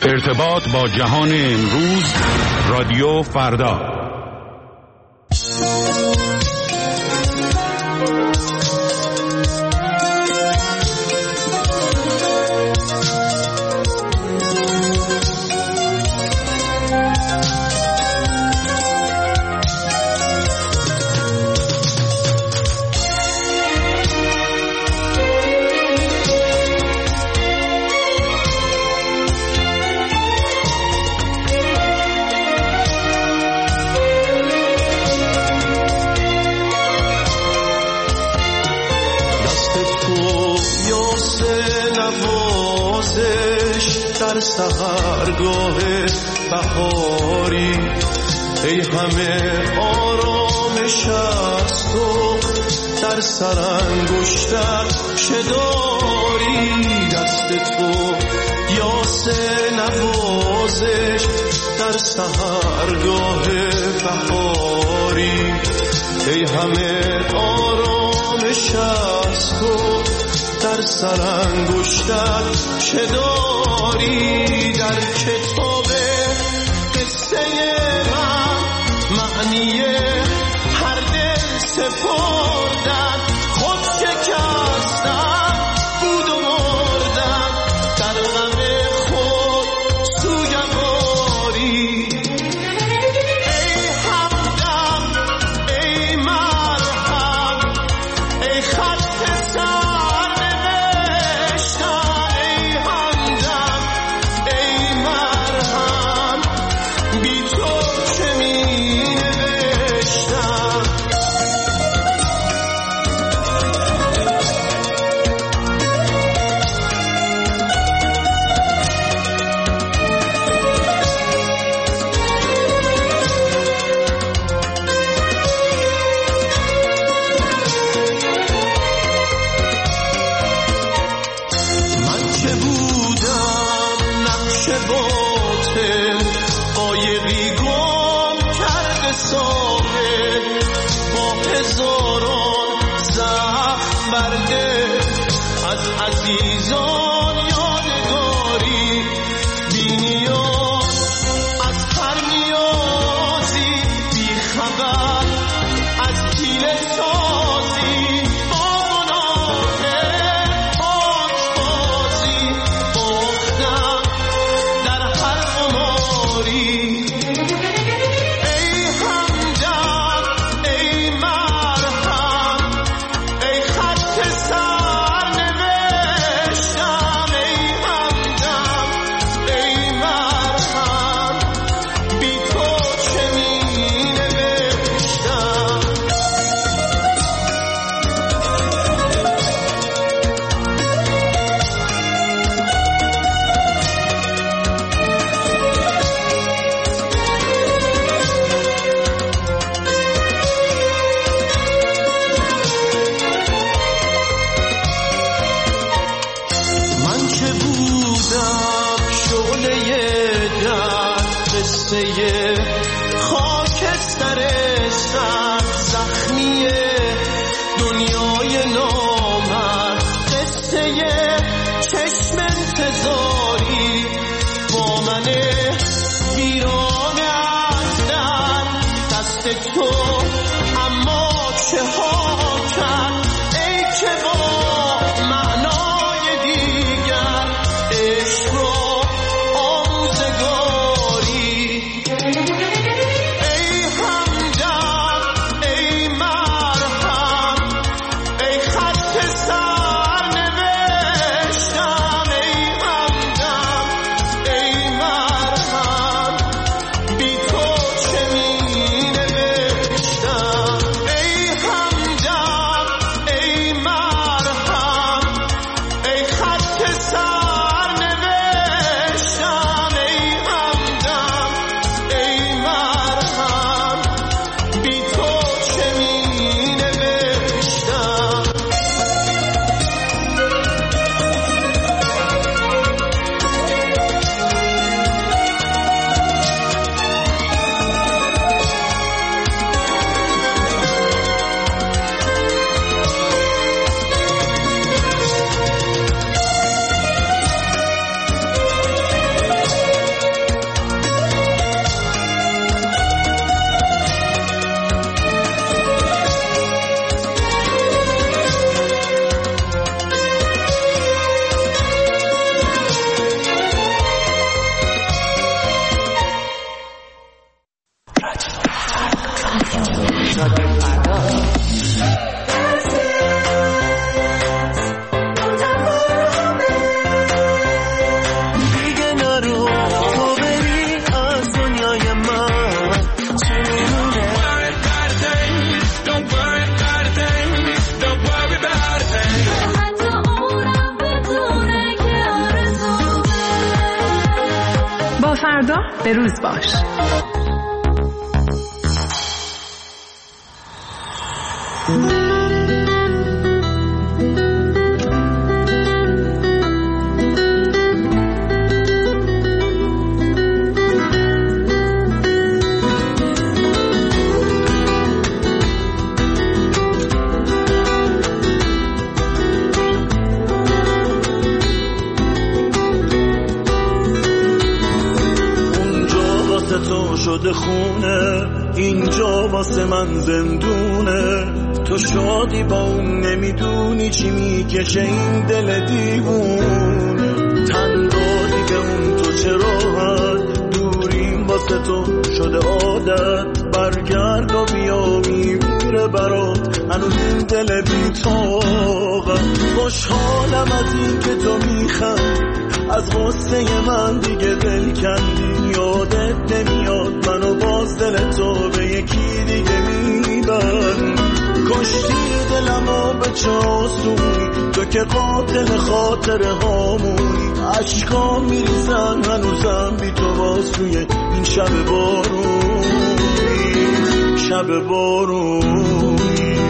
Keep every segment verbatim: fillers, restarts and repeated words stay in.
ارتباط با جهان امروز، رادیو فردا. در سحرگاه بهاری ای همه آرامش از تو، در سرانگشتت چه داری؟ دست تو یاس نوازش در سحرگاه بهاری ای همه آرامش از تو، در سرانگشتت چه داری؟ در کتاب قصه من معنی هر دل سپردن، خود شکستن بود و مردن، در غم خود سوگواری. ای همدم ای مرهم ای خط سر نوشتن، ای همدم ای مرهم بی تو چه می نوشتم. من که بودم نقش باطل، قایقی گم کرده ساحل، با هزاران زخم برده از عزیزان یادگاری، بی نیاز از هر نیازی، بی خبر از حیله سازی، با گناه پاکبازی باختم در هر قماری. ای همدم ای مرهم ای خط سر نوشتم، ای همدم ای مرهم بی تو چه می نوشتم. من که بودم شعله در قصه خاکستر سر زخمی دنیای نامرد، قصه چشم انتظاری با من ویرانه از در دست تو، اما چه ها کرد ای که با معنای دیگر عشق را آموزگاری. فردا به روز باش. شده خونه، اینجا واسه من زندونه. تو شادی با اون نمیدونی چی میکشه این دل دیوونه. تن دادی به اون تو چه راحت، دوریم واسه تو شده عادت. برگرد و بیا میمیره برات هنوز این دل بی‌طاقت. خوشحالم از این که تو میخندی، از غصه من دیگه دل کندی. یادت نمیاد منو باز دل تو به یکی دیگه میبرد. کشتی دلمو به چه آسونی، تو که قاتل خاطره هامونی. عشقام میریزن هنوزم بی تو باز توی این شب بارونی، شب بارونی.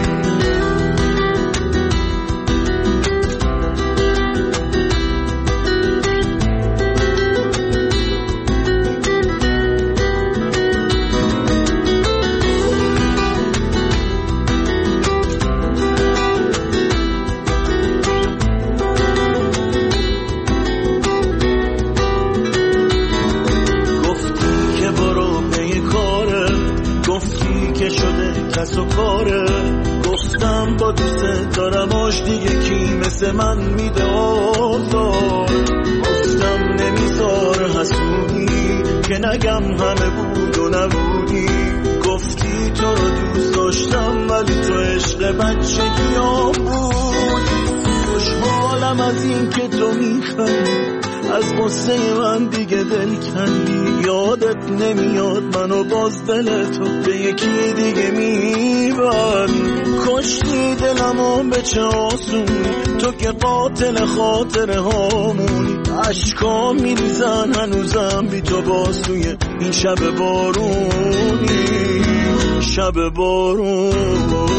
و کاره گفتم با دوست دارم آش دیگه کی مثل من میده آزار. گفتم نمیذار حسودی که نگم همه بود و نبودی. گفتی تو رو دوست داشتم ولی تو عشق بچگیام بودی. خوشحالم از این که تو میخندی، از قصه من دیگه دل کندی. یادت نمیاد منو باز دل تو به یکی دیگه میبری. کشتی دلمو به چه آسونی، تو که قاتل خاطره هامونی. عشقام میریزن هنوزم بی تو باز توی این شب بارونی، شب بارونی.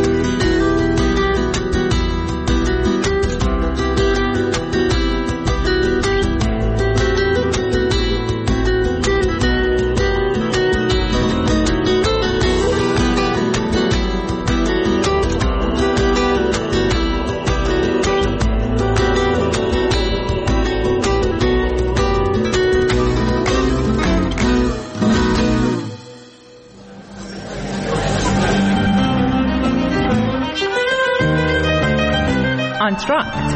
آنتراکت.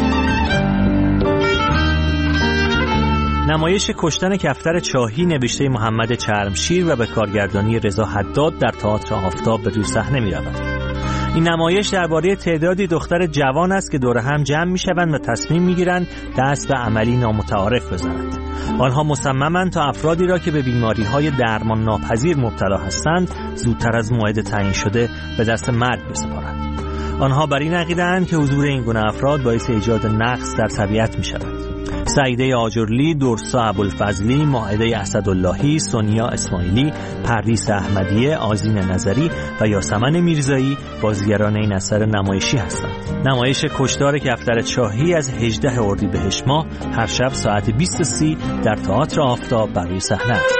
نمایش کشتن کفتر چاهی نوشته محمد چرمشیر و به کارگردانی رضا حداد در تئاتر آفتاب به روی صحنه می‌رود. این نمایش درباره تعدادی دختر جوان است که دور هم جمع می‌شوند و تصمیم می‌گیرند دست به عملی نامتعارف بزنند. آنها مصممند تا افرادی را که به بیماری‌های درمان ناپذیر مبتلا هستند زودتر از موعد تعیین شده به دست مرگ بسپارند. آنها بر این عقیده‌اند که حضور این گونه افراد باعث ایجاد نقص در طبیعت می‌شود. سعیده آجرلی، درسا ابوالفضلی، مائده اسداللهی، سونیا اسماعیلی، پردیس احمدیه، آذین نظری و یاسمن میرزایی بازیگران این اثر نمایشی هستند. نمایش کشتار کفتر چاهی از هجدهم اردیبهشت ماه هر شب ساعت بیست و سی در تئاتر آفتاب بر روی صحنه است.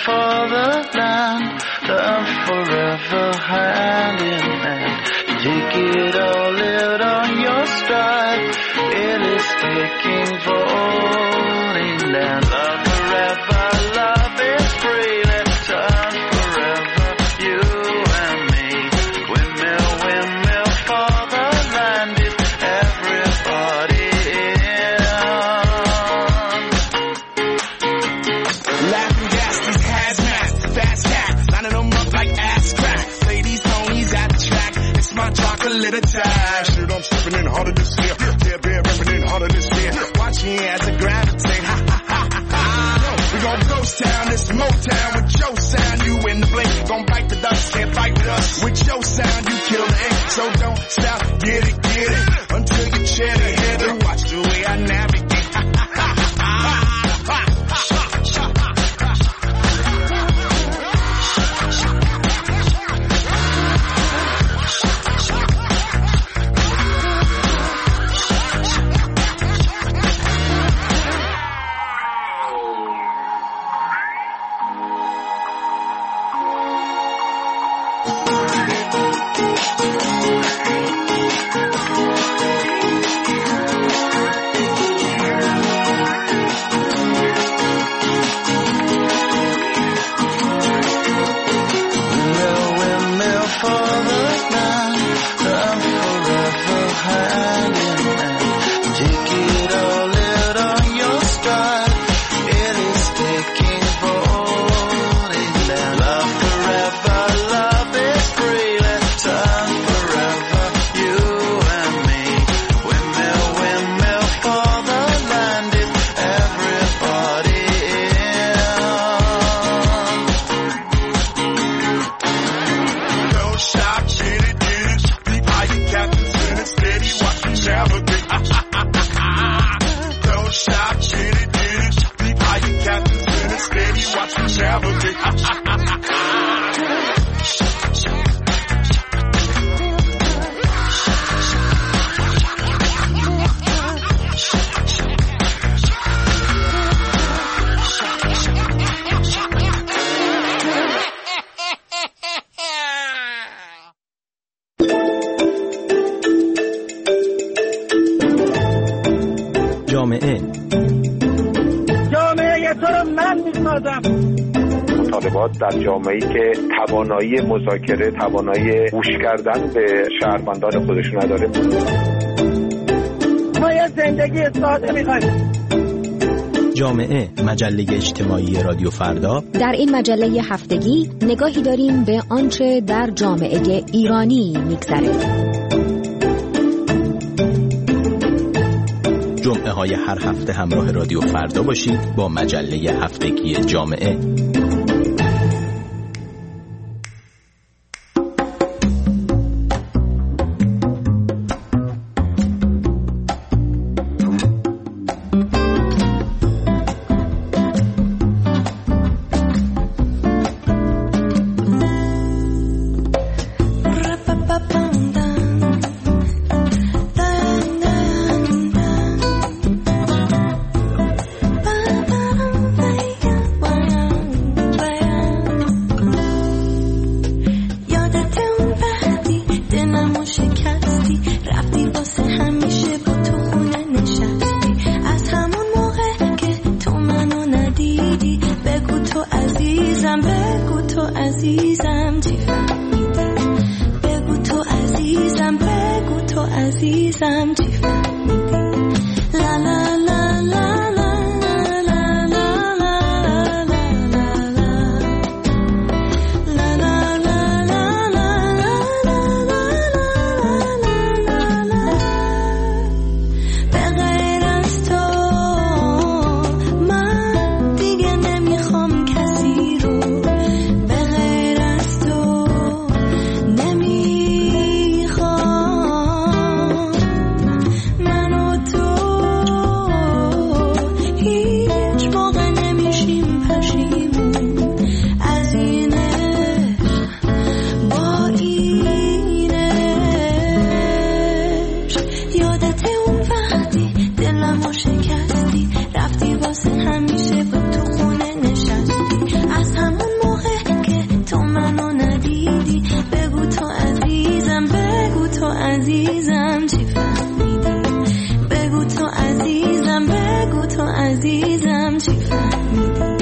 fatherland, love forever hand in hand. Take it all out on your stride, it is taking falling down. Love forever, love is free, let's turn forever, you and me. Windmill, windmill, fatherland is everybody in. Laughing gas, these hazmats, fast cats, lining them up like ass crack. Play these homies at the track, it's my chocolate attack. Shit, I'm stepping in harder this year, yeah, bear repping in harder this year. Watch me as I gravitate, ha ha ha ha ha. We gon' ghost town, this Motown with your sound. You in the blink, gon' bite the dust, can't fight with us. With your sound, you kill the ink, so don't stop, get it, get it, until you chin it, hit it. Watch the way I navigate, ha ha ha ha ha. جامعه جامعه تو رو من میسازم. مطالبات در جامعه‌ای که توانایی مذاکره، توانایی گوش کردن به شهروندان خودش نداره. ما یه زندگی ساده می‌خوایم. جامعه، مجله اجتماعی رادیو فردا. در این مجله هفتگی نگاهی داریم به آنچه در جامعه ایرانی می‌گذره. جمعه های هر هفته همراه رادیو فردا باشید با مجله هفتگی جامعه. من عزیزم چی فهمیدی بگو تو عزیزم بگو تو عزیزم چی فهمیدی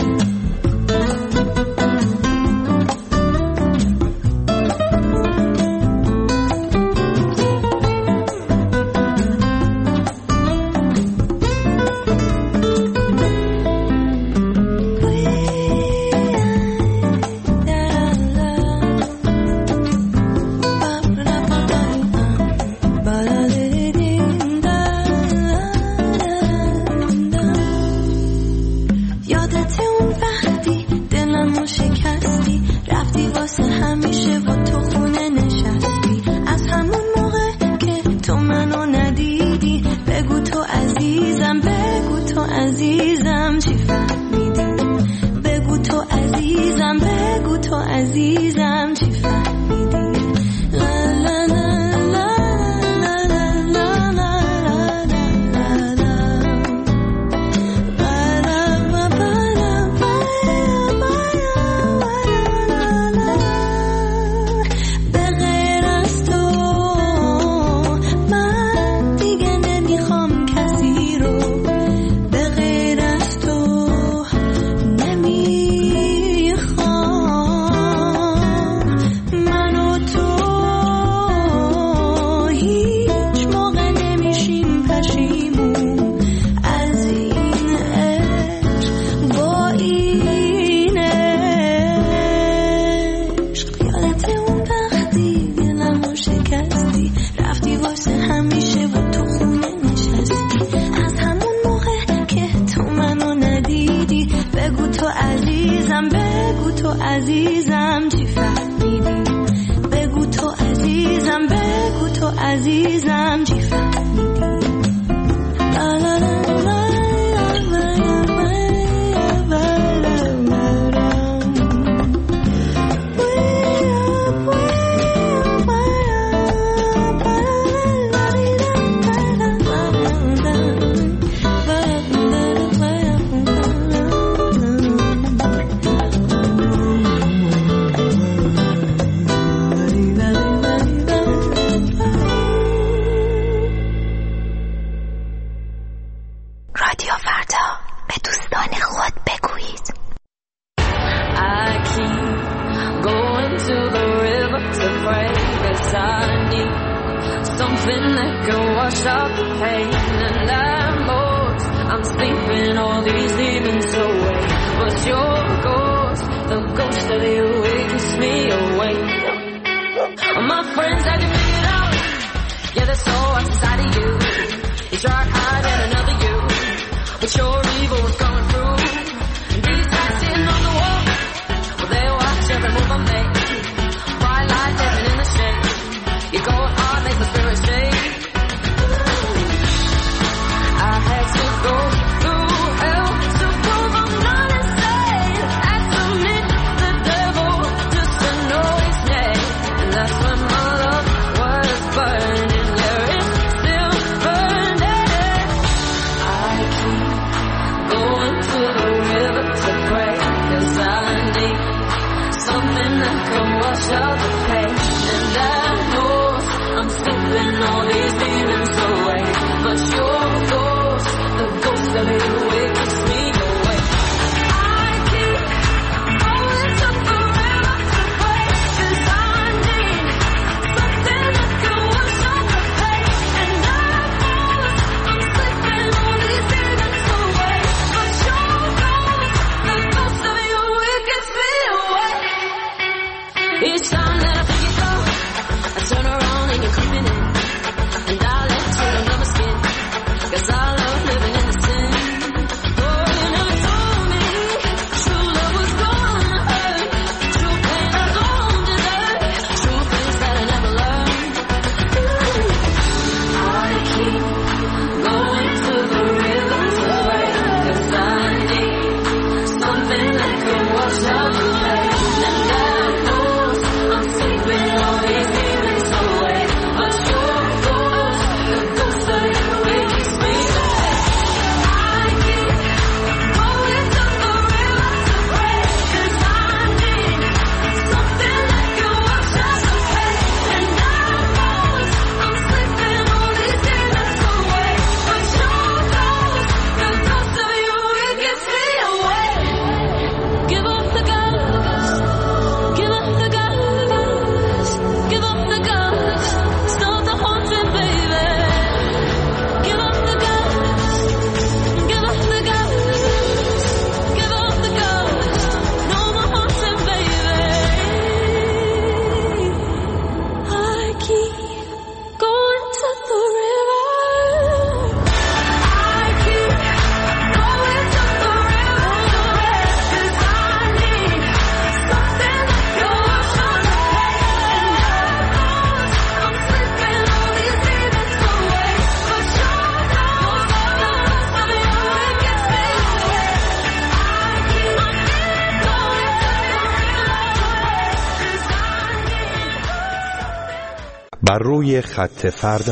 بر روی خط فردا.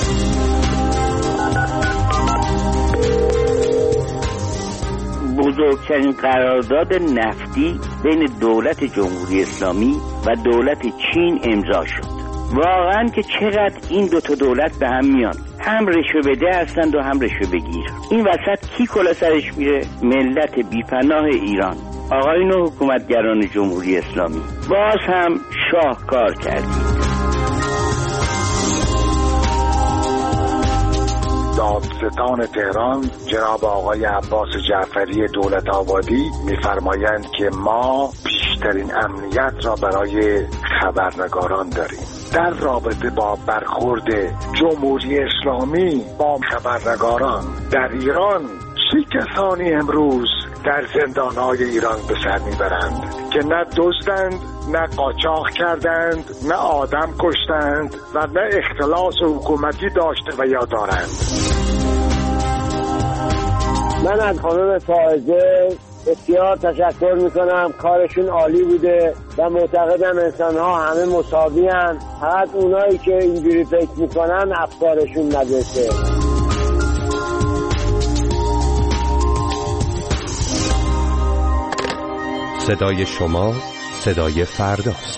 بزرگترین قرارداد نفتی بین دولت جمهوری اسلامی و دولت چین امضا شد. واقعا که چقدر این دو تا دولت به هم میان، هم رشوه بده هستند و هم رشوه بگیر. این وسط کی کلا سرش میره؟ ملت بیپناه ایران. آقایون حکومتگران جمهوری اسلامی، باز هم شاهکار کردید. دادستان تهران جناب آقای عباس جعفری دولت آبادی می‌فرمایند که ما بیشترین امنیت را برای خبرنگاران داریم. در رابطه با برخورد جمهوری اسلامی با خبرنگاران در ایران، چه کسانی امروز در زندان‌های ایران به سر میبرند که نه دزدند، نه قاچاق کردند، نه آدم کشتند و نه اختلاس حکومتی داشته و یا دارند. من از خانم فائزه بسیار تشکر میکنم، کارشون عالی بوده و معتقدم انسان ها همه مساوی هستند، فقط اونایی که اینجوری فکر میکنن افکارشون ندرسه. صدای شما صدای فرداست.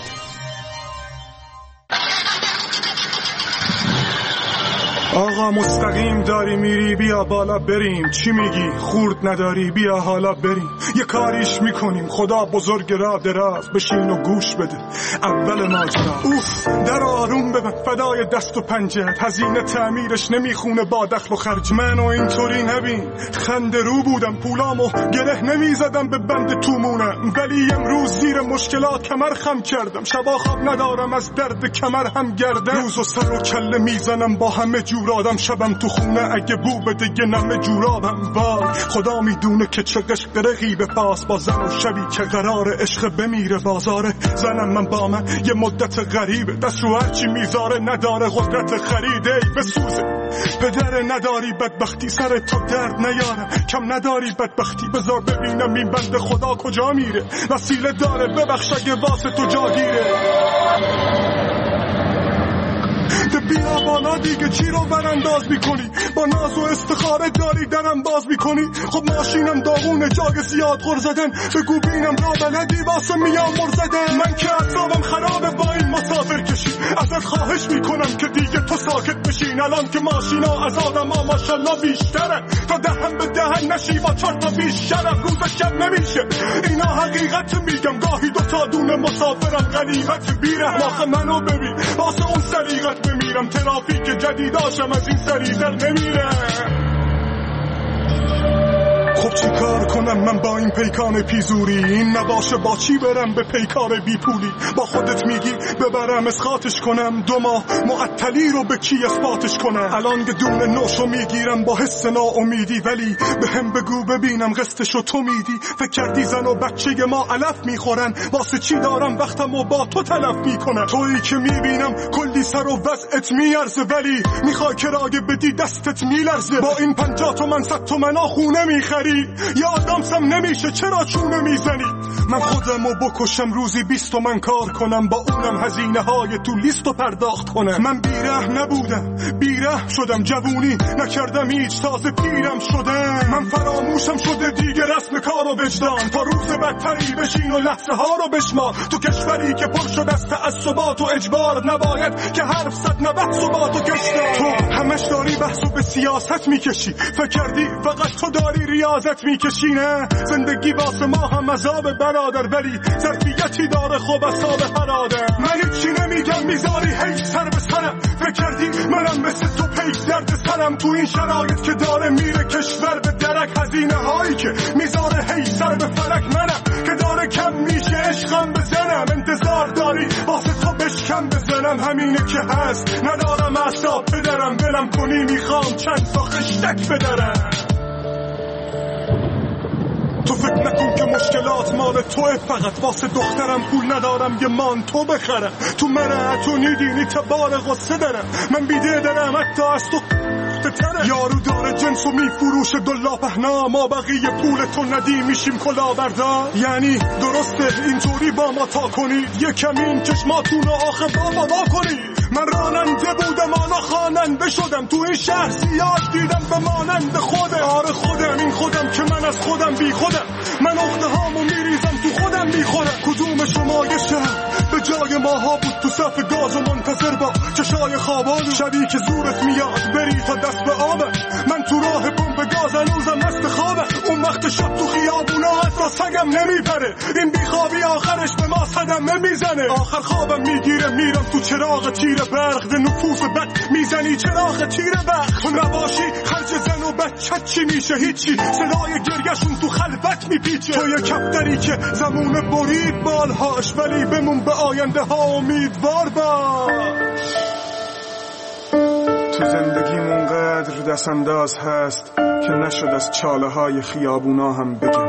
آقا مستقیم داری میری، بیا بالا بریم. چی میگی؟ خورد نداری، بیا حالا بریم. یه کاریش میکنیم، خدا بزرگ را دراز. بشین و گوش بده اول ماجرا. اوف در آروم ببن، فدای دست و پنجت، هزینه تعمیرش نمیخونه با دخل و خرج. منو اینطوری نبین، خنده رو بودم، پولامو گره نمیزدم به بند تومونم، ولی امروز زیر مشکلات کمر خم کردم. شبا خواب ندارم از درد کمر هم گردم، روز و سر و کله میزنم با همه جور آدم. شبم تو خونه اگه بو بده یه نمه جورابم. وای خدا میدونه که چه قشق رقیب پاس با زن و شبی که قرار عشق بمیره بازاره. زنم من با من یه مدت غریبه، دست رو هرچی میذاره نداره قدرت خریده. بسوزه پدر نداری بدبختی، سر تو درد نیارم، کم نداری بدبختی. بذار ببینم این بنده خدا کجا میره، وسیله داره ببخش اگه واسه تو جاگیره. بیا بالا دیگه، چی رو برانداز میکنی؟ با ناز و استخاره داری درم باز میکنی. خب ماشینم داغونه، جای زیاد غر زدن، بگو بینم را بلدی واسه میام مر زدن. من که اعصابم خرابه با این مسافر کشی، ازت خواهش میکنم که دیگه تو ساکت بشین. الان که ماشینا از آدم ها ماشالله بیشترن، تا دهن به دهن نشی با چار تا بیش شرف. روز شب نمیشه، اینا حقیقت میگم، گاهی دو تا دونه مسافرم غنیمت. بیره واقع منو ببین، واسه اون سریغت بمیرم. ترافیک جدیداشم از این سریع‌تر نمیره. خب چی کار کنم من با این پیکان پیزوری؟ این نباشه با چی برم به پیکار بی پولی؟ با خودت میگی ببرم اسقاطش کنم، دو ماه معطلی رو به کی اثباتش کنم؟ الان گدون نوشو میگیرم با حس ناامیدی، ولی به هم بگو ببینم قسطشو تو میدی. فکر کردی زن و بچه ما علف میخورن، واسه چی دارم وقتم و با تو تلف میکنم؟ تویی که میبینم کلی سر و وضعت میارزه، ولی میخوای کرایه بدی دستت میلرزه. با این پنجاه تومن صد تومن خونه میخری، یا آدمسم نمیشه چرا چونه میزنی؟ من خودمو بکشم روزی بیست تومن کار کنم، با اونم هزینه های تو لیستو پرداخت کنم. من بیره نبودم، بیره شدم، جوونی نکردم هیچ، تازه پیرم شدم. من فراموشم شده دیگه رسم کار و وجدان، تا روز بدتری بشین و لحظه ها رو بشمار. تو کشوری که پر شده از تعصبات و اجبار، نباید که حرف صد نبت ثبات و کشتار. تو همش داری بحثو به سیاست میکشی، فکر کردی فقط تو داری ریاضت میکشی؟ نه، زندگی واسه ما هم عذاب برادر، ولی ظرفیتی داره خوب اصاب هراده. من هیچی نمیگم میذاری هیچ سر به سرم، فکر کردی منم مثل تو پیش درد سرم؟ تو این شرایط که داره میره کشور به درک، هزینه هایی که میذاره هیچ سر به فلک، منم که داره کم میشه عشقم بزنم. انتظار داری واسه تو بشکم بزنم، همینه که هست، ندارم اعصاب بدرم. دلم کنی میخوام چند تا خشتک بدرم. تو فکر نکن که مشکلات مال توه، فقط واسه دخترم پول ندارم یه مانتو بخرم. تو مرعتونی دینی تبار غصه دارم، من بیده دارم حتی از تو تره. یارو داره جنسو میفروشه دلا پهنا، ما بقیه پول تو ندی میشیم کلا بردار. یعنی درسته اینطوری با ما تا کنید، یه کمین چشماتونو آخه بابا با کنید. من را دیده بودم آنا خواننده شدم، تو این شهر زیاد دیدم به مانند خودم. آره خودم، این خودم که من از خودم بی خودم، من اخته هامو میریزم تو خودم میخورم. کدوم شما یه شهر به جای ماها بود تو صف گاز و منتظر با چشای خوابالو، شبی که زورت میاد بری تا دست به آبت، من تو راه پمپ گاز هنوزم مست خوابه. اون وقت شب تو خیابونا اصلا سگم نمیپره، این بیخوابی آخرش به ما صدمه میزنه. آخر خوابم میگیره میرم تو چراغ تیر برق، ده نفوس بد میزنی چراغ تیر برق. تو نباشی خرج زن و بچت چی میشه؟ هیچی، صدای گریهشون تو خلوت میپیچه. تو یه کفتری که زمونه برید بالهاش، ولی بمون به آینده ها امیدوار باش. تو زندگیم اونقدر دست انداز هست که نشد از چاله های خیابونا هم بگه